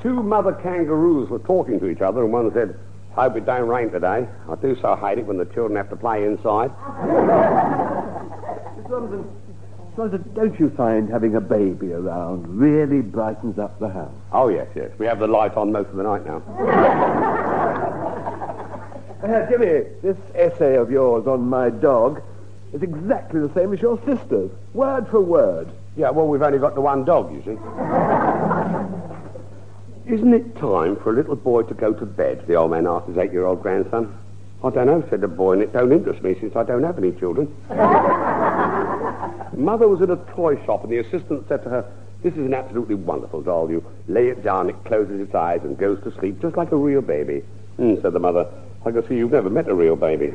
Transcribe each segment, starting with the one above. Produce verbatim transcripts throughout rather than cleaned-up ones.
two mother kangaroos were talking to each other, and one said, "Hope it don't rain today. I do so hate it when the children have to play inside." Miss Robinson, Robinson, don't you find having a baby around really brightens up the house? Oh, yes, yes. We have the light on most of the night now. Uh, Jimmy, this essay of yours on my dog is exactly the same as your sister's, word for word. Yeah, well, we've only got the one dog, you see. "Isn't it time for a little boy to go to bed?" the old man asked his eight-year-old grandson. "I don't know," said the boy, "and it don't interest me since I don't have any children." Mother was at a toy shop, and the assistant said to her, "This is an absolutely wonderful doll. You lay it down, it closes its eyes and goes to sleep just like a real baby." "Hmm," said the mother. "I can see you've never met a real baby."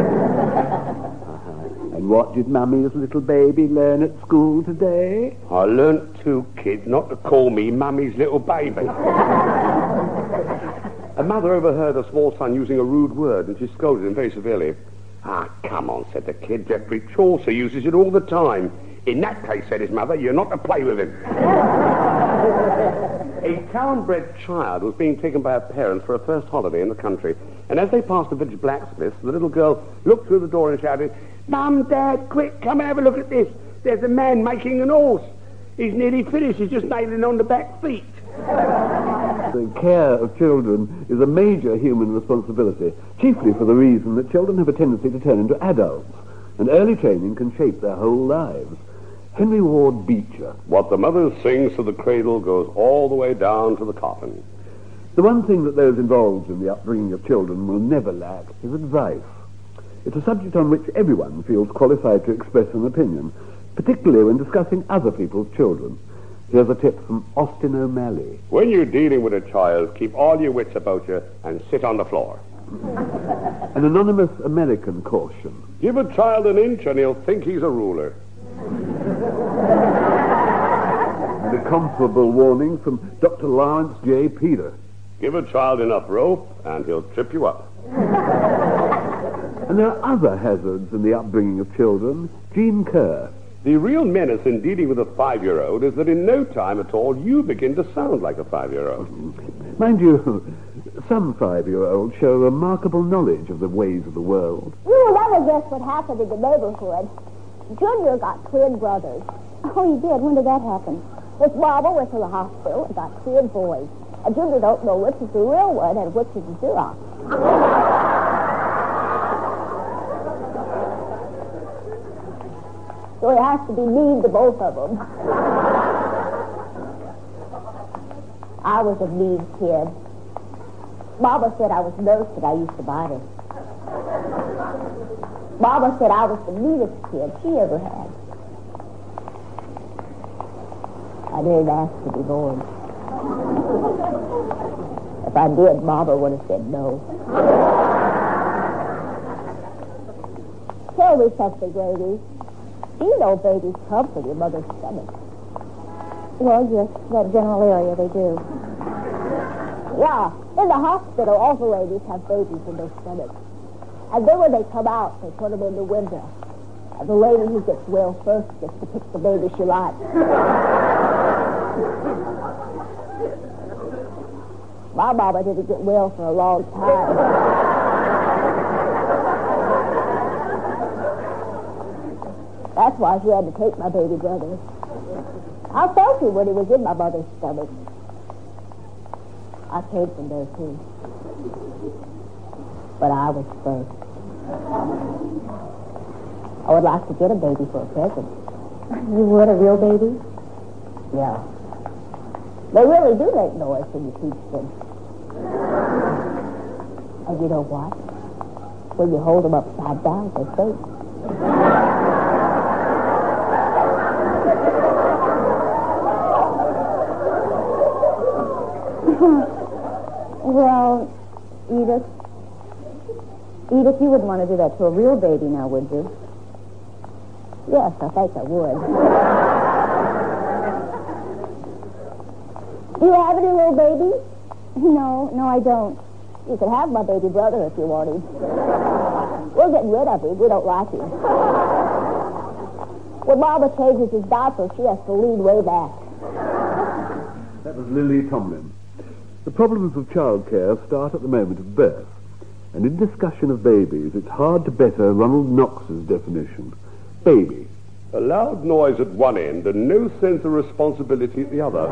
And what did Mummy's little baby learn at school today? "I learnt to, kid, not to call me Mummy's little baby." A mother overheard a small son using a rude word, and she scolded him very severely. "Ah, come on," said the kid. "Geoffrey Chaucer uses it all the time." "In that case," said his mother, "you're not to play with him." A town-bred child was being taken by her parents for a first holiday in the country, and as they passed the village blacksmith, the little girl looked through the door and shouted, "Mum, Dad, quick, come and have a look at this. There's a man making an horse. He's nearly finished. He's just nailing on the back feet." The care of children is a major human responsibility, chiefly for the reason that children have a tendency to turn into adults, and early training can shape their whole lives. Henry Ward Beecher. "What the mother sings to the cradle goes all the way down to the coffin." The one thing that those involved in the upbringing of children will never lack is advice. It's a subject on which everyone feels qualified to express an opinion, particularly when discussing other people's children. Here's a tip from Austin O'Malley. "When you're dealing with a child, keep all your wits about you and sit on the floor." An anonymous American caution. "Give a child an inch and he'll think he's a ruler." And a comparable warning from Doctor Lawrence J. Peter. "Give a child enough rope and he'll trip you up." And there are other hazards in the upbringing of children. Gene Kerr. "The real menace in dealing with a five-year-old is that in no time at all you begin to sound like a five-year-old." Mind you, some five-year-olds show remarkable knowledge of the ways of the world. You will never guess what happened in the neighborhood. Junior got twin brothers. Oh, he did? When did that happen? His mama went to the hospital and got twin boys. And Junior don't know which is the real one and which is the Xerox. So he has to be mean to both of them. I was a mean kid. Mama said I was nursed and I used to bite her. Mama said I was the meanest kid she ever had. I didn't ask to be born. If I did, Mama would have said no. Tell me something, Grady. Do you know babies come from your mother's stomach? Well, yes, that general area they do. Yeah, in the hospital, all the ladies have babies in their stomachs. And then when they come out, they put them in the window. And the lady who gets well first gets to pick the baby she likes. My mama didn't get well for a long time. That's why she had to take my baby brother. I felt him when he was in my mother's stomach. I came from there, too. But I was first. I would like to get a baby for a present. You would, a real baby? Yeah. They really do make noise when you teach them. And you know what? When you hold them upside down, they think. Well, Edith, Edith, you wouldn't want to do that to a real baby now, would you? Yes, I think I would. Do you have any little babies? No, no, I don't. You could have my baby brother if you wanted. We're getting rid of him. We don't like him. When Mama changes his diaper, she has to lean way back. That was Lily Tomlin. The problems of childcare start at the moment of birth, and in discussion of babies, it's hard to better Ronald Knox's definition. Baby. A loud noise at one end and no sense of responsibility at the other.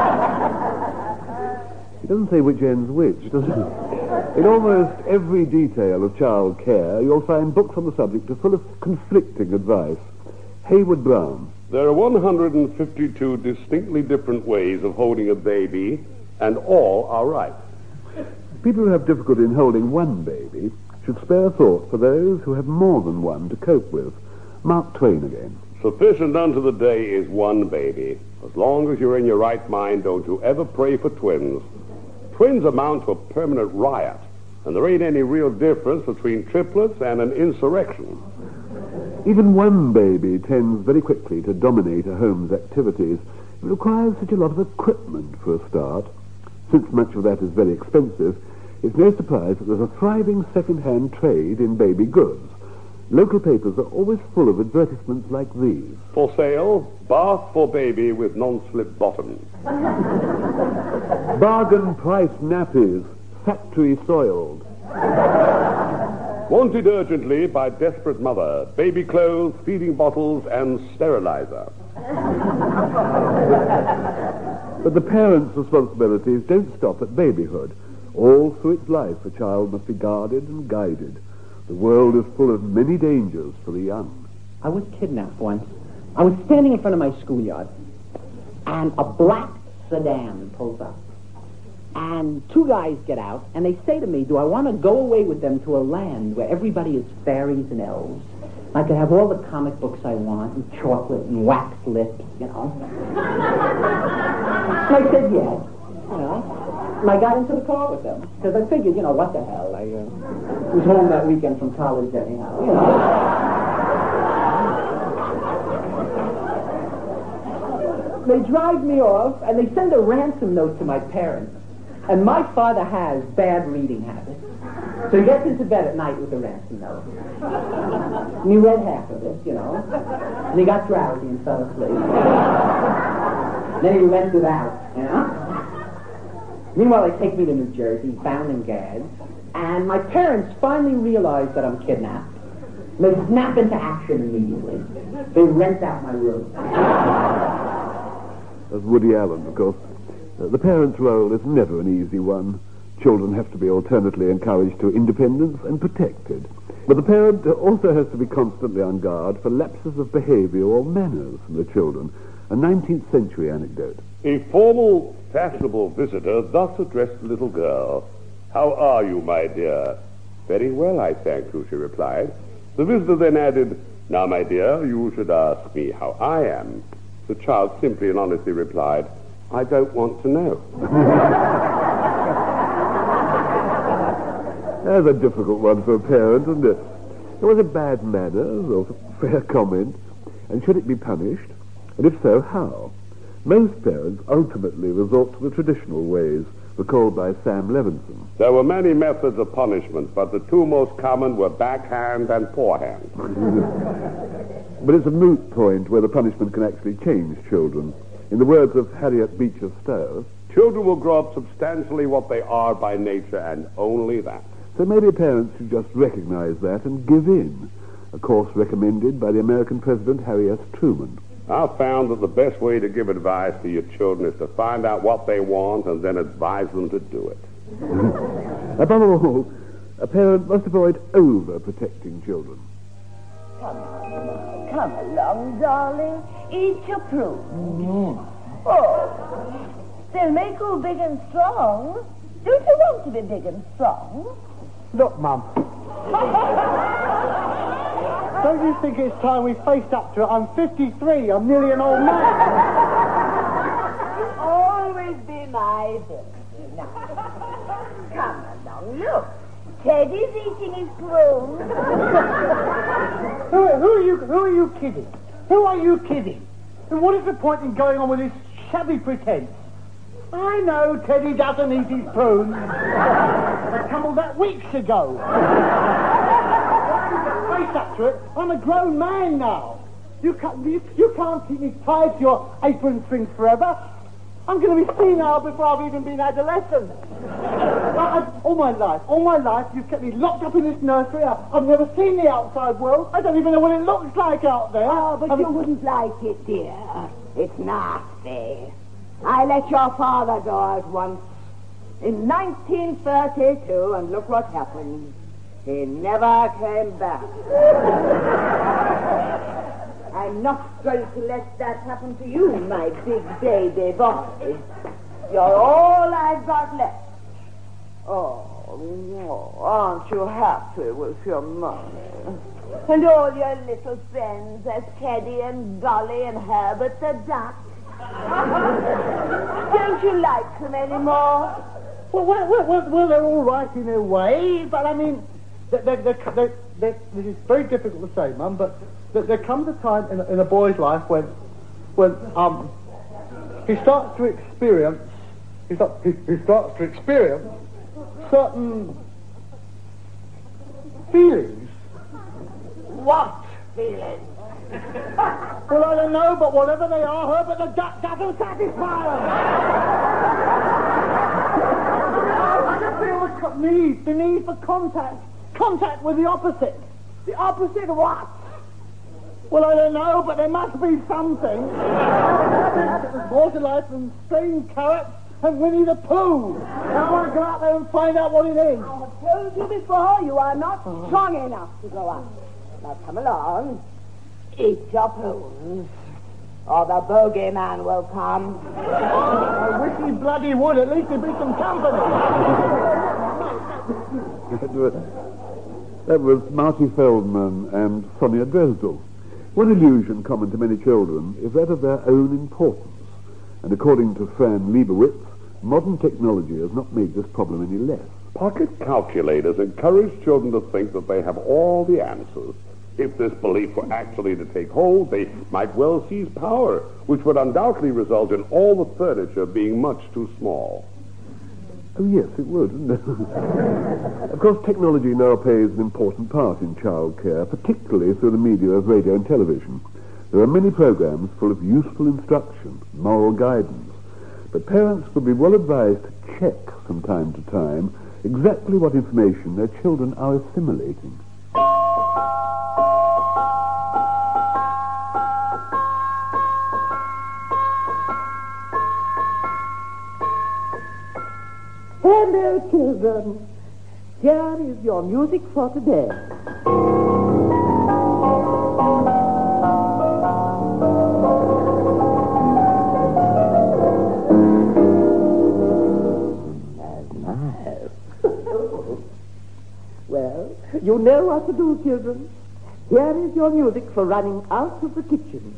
He doesn't say which end's which, does he? In almost every detail of child care, you'll find books on the subject are full of conflicting advice. Hayward Brown. There are one hundred fifty-two distinctly different ways of holding a baby, and all are right. People who have difficulty in holding one baby should spare thought for those who have more than one to cope with. Mark Twain again. Sufficient unto the day is one baby. As long as you're in your right mind, don't you ever pray for twins. Twins amount to a permanent riot, and there ain't any real difference between triplets and an insurrection. Even one baby tends very quickly to dominate a home's activities. It requires such a lot of equipment for a start. Since much of that is very expensive, it's no surprise that there's a thriving second-hand trade in baby goods. Local papers are always full of advertisements like these. For sale, bath for baby with non-slip bottoms. Bargain price nappies, factory soiled. Wanted urgently by desperate mother, baby clothes, feeding bottles, and sterilizer. But the parents' responsibilities don't stop at babyhood. All through its life, a child must be guarded and guided. The world is full of many dangers for the young. I was kidnapped once. I was standing in front of my schoolyard, and a black sedan pulls up. And two guys get out, and they say to me, do I want to go away with them to a land where everybody is fairies and elves? I could have all the comic books I want, and chocolate and wax lips, you know. And I said yes, you know. And I got into the car with them, because I figured, you know, what the hell, I uh, was home that weekend from college anyhow, you know. They drive me off, and they send a ransom note to my parents. And my father has bad reading habits. So he gets into bed at night with a ransom note. And he read half of it, you know. And he got drowsy and fell asleep. Then he went without, you know. Meanwhile, they take me to New Jersey, bound and gagged. And my parents finally realize that I'm kidnapped. They snap into action immediately. They rent out my room. That's Woody Allen, of course. Uh, the parent's role is never an easy one. Children have to be alternately encouraged to independence and protected. But the parent also has to be constantly on guard for lapses of behavior or manners from the children. A nineteenth century anecdote. A formal, fashionable visitor thus addressed the little girl. How are you, my dear? Very well, I thank you, she replied. The visitor then added, now, my dear, you should ask me how I am. The child simply and honestly replied, I don't want to know. That's a difficult one for a parent, isn't it? Was it bad manners or fair comment? And should it be punished? And if so, how? Most parents ultimately resort to the traditional ways, recalled by Sam Levinson. There were many methods of punishment, but the two most common were backhand and forehand. But it's a moot point whether punishment can actually change children. In the words of Harriet Beecher Stowe, children will grow up substantially what they are by nature, and only that. So maybe parents should just recognize that and give in, a course recommended by the American President Harry S. Truman. I've found that the best way to give advice to your children is to find out what they want and then advise them to do it. Above all, a parent must avoid over-protecting children. Come on, come along, darling. Eat your prune. Mm. Oh, they'll make you big and strong. Don't you want to be big and strong? Look, Mum. Don't you think it's time we faced up to it? I'm fifty-three. I'm nearly an old man. Always be my baby. Now, come along. Look, Teddy's eating his prune. who, who are you? Who are you kidding? Who are you kidding? And what is the point in going on with this shabby pretense? I know Teddy doesn't eat his prunes. I tumbled that weeks ago. Face up to it. I'm a grown man now. You can't, you, you can't keep me tied to your apron strings forever. I'm going to be senile before I've even been adolescent. I, I've, all my life, all my life, you've kept me locked up in this nursery. I, I've never seen the outside world. I don't even know what it looks like out there. Oh, but I've, you wouldn't like it, dear. It's nasty. I let your father go out once in nineteen thirty-two, and look what happened. He never came back. I'm not going to let that happen to you, my big baby boy. You're all I've got left. Oh, no, aren't you happy with your money? And all your little friends, as Teddy and Golly and Herbert the duck. Don't you like them anymore? well, well, well, well, well, they're all right in a way, but I mean, they they they they they this is very difficult to say, Mum, but there, there comes a time in a, in a boy's life when, when um, he starts to experience, he, start, he, he starts to experience certain feelings. What feelings? Well, I don't know, but whatever they are, Herbert the duck doesn't satisfy them. I just feel the co- need, the need for contact, contact with the opposite. The opposite of what? Well, I don't know, but there must be something. There's more to life than string carrots and Winnie the Pooh. I want to go out there and find out what it is. I have told you before, you are not strong enough to go out. Now come along. Eat your prunes, or the bogeyman will come. I wish he bloody would. At least there'd be some company. That was, that was Marty Feldman and Sonia Dresdel. One illusion common to many children is that of their own importance. And according to Fran Lebowitz, modern technology has not made this problem any less. Pocket calculators encourage children to think that they have all the answers. If this belief were actually to take hold, they might well seize power, which would undoubtedly result in all the furniture being much too small. Oh, yes, it would, wouldn't it? Of course, technology now plays an important part in childcare, particularly through the media of radio and television. There are many programs full of useful instruction, moral guidance, but parents would be well advised to check from time to time exactly what information their children are assimilating. Hello, children. Here is your music for today. That's nice. Well, you know what to do, children. Here is your music for running out of the kitchen.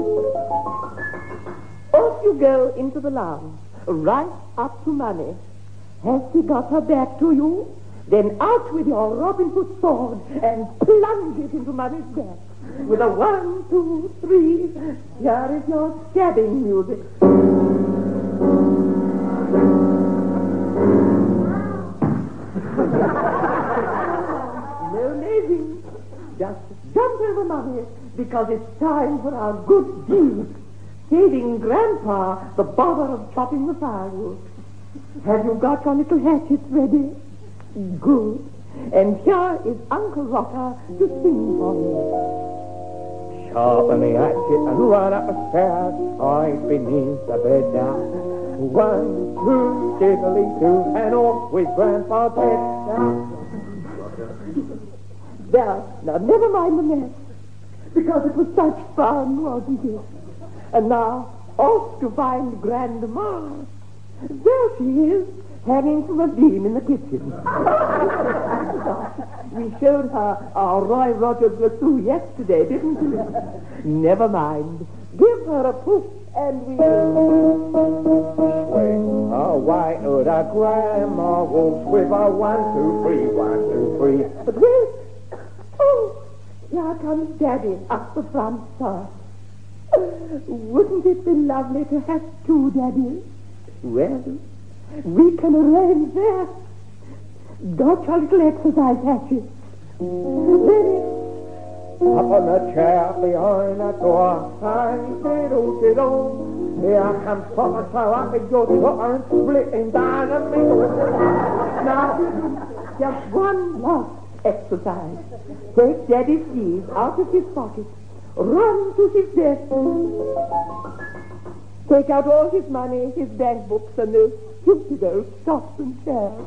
Off you go into the lounge, right up to Money. Has she got her back to you? Then out with your Robin Hood sword and plunge it into Money's back. With a one, two, three, here is your stabbing music. No lazing. Just jump over Money, because it's time for our good deed. Saving Grandpa the bother of chopping the firewood. Have you got your little hatchets ready? Good. And here is Uncle Rocker to sing for you. Sharpen the hatchet and run up the stairs, hide beneath the bed down. One, two, diddly two, and off with Grandpa's head down. There, now never mind the mess, because it was such fun, wasn't it? And now, off to find Grandma. There she is, hanging from a beam in the kitchen. We showed her our Roy Rogers lasso yesterday, didn't we? Never mind. Give her a push and we... Swing a white hood, a grandma walks with a one, two, three, one, two, three. But wait. Oh, here comes Daddy up the front path. Wouldn't it be lovely to have two Daddies? Well, we can arrange that. Got your little exercise hatchet. Ready? Up on the chair behind the door, and diddle diddle, Here comes Papa Throw up with your chopper and split him down the middle. Now, just one last exercise. Take Daddy's keys out of his pocket. Run to his desk. Take out all his money, his bank books, and those stupid old stocks and shares.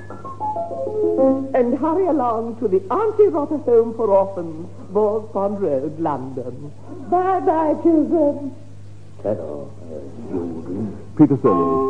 And hurry along to the Auntie Rotter Home for Orphans, Moors Pond Road, London. Bye-bye, children. Hello, children. Peter Sellers.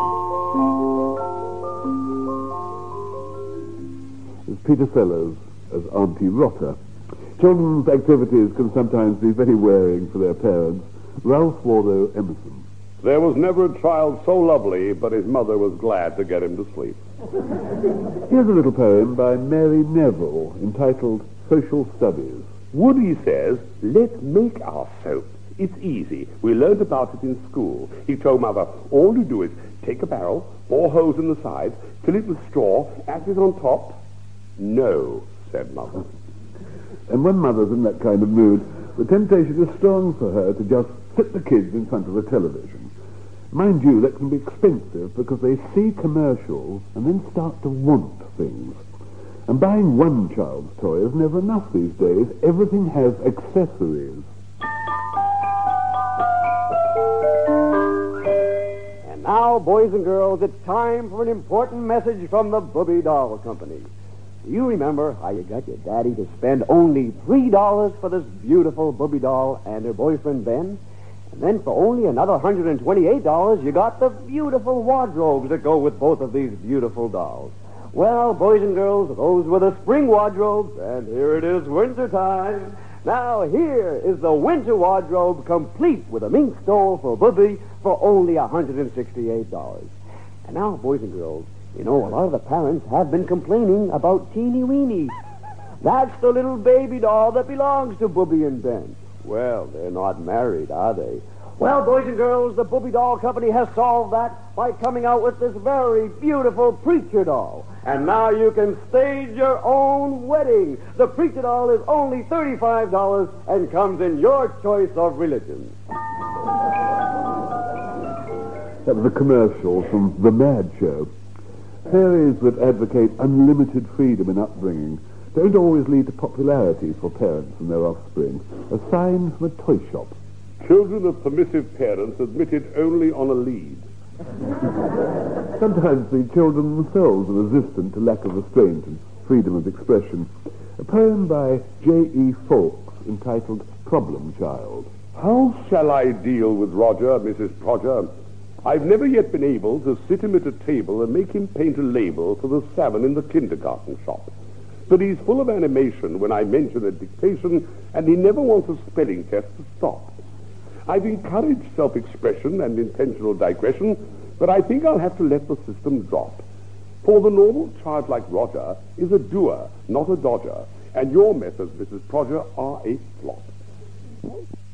It's Peter Sellers as Auntie Rotter. Children's activities can sometimes be very wearing for their parents. Ralph Waldo Emerson. There was never a child so lovely, but his mother was glad to get him to sleep. Here's a little poem by Mary Neville entitled Social Studies. Woody says, let's make our soap. It's easy. We learned about it in school. He told Mother, all you do is take a barrel, bore holes in the sides, fill it with straw, ashes on top. No, said Mother. And when Mother's in that kind of mood, the temptation is strong for her to just sit the kids in front of the television. Mind you, that can be expensive because they see commercials and then start to want things. And buying one child's toy is never enough these days. Everything has accessories. And now, boys and girls, it's time for an important message from the Booby Doll Company. You remember how you got your daddy to spend only three dollars for this beautiful Booby doll and her boyfriend, Ben? And then for only another one hundred twenty-eight dollars, you got the beautiful wardrobes that go with both of these beautiful dolls. Well, boys and girls, those were the spring wardrobes, and here it is winter time. Now, here is the winter wardrobe complete with a mink stole for Booby for only one hundred sixty-eight dollars. And now, boys and girls, you know, a lot of the parents have been complaining about Teeny Weeny. That's the little baby doll that belongs to Booby and Ben. Well, they're not married, are they? Well, boys and girls, the Booby Doll Company has solved that by coming out with this very beautiful preacher doll. And now you can stage your own wedding. The preacher doll is only thirty-five dollars and comes in your choice of religion. That was a commercial from The Mad Show. Theories that advocate unlimited freedom in upbringing don't always lead to popularity for parents and their offspring. A sign from a toy shop. Children of permissive parents admitted only on a lead. Sometimes the children themselves are resistant to lack of restraint and freedom of expression. A poem by J E Fawkes entitled Problem Child. How shall I deal with Roger, Missus Prodger? I've never yet been able to sit him at a table and make him paint a label for the salmon in the kindergarten shop. But he's full of animation when I mention a dictation, and he never wants a spelling test to stop. I've encouraged self-expression and intentional digression, but I think I'll have to let the system drop. For the normal child like Roger is a doer, not a dodger, and your methods, Missus Prodger, are a flop.